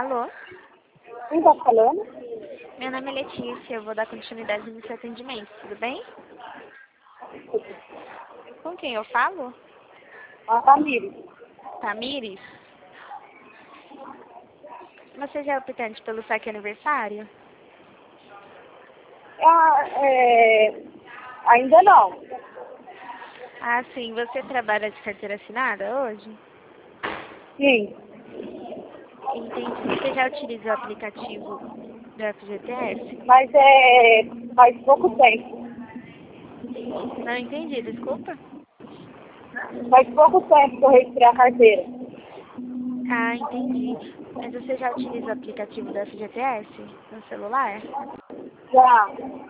Alô? Quem tá falando? Meu nome é Letícia, eu vou dar continuidade no seu atendimento, tudo bem? Com quem eu falo? A Tamires. Tamires? Você já é optante pelo saque aniversário? Ainda não. Ah, sim. Você trabalha de carteira assinada hoje? Sim. Entendi. Você já utiliza o aplicativo do FGTS? Mas faz pouco tempo. Não entendi, desculpa. Faz pouco tempo que eu registrei a carteira. Ah, entendi. Mas você já utiliza o aplicativo do FGTS no celular? Já.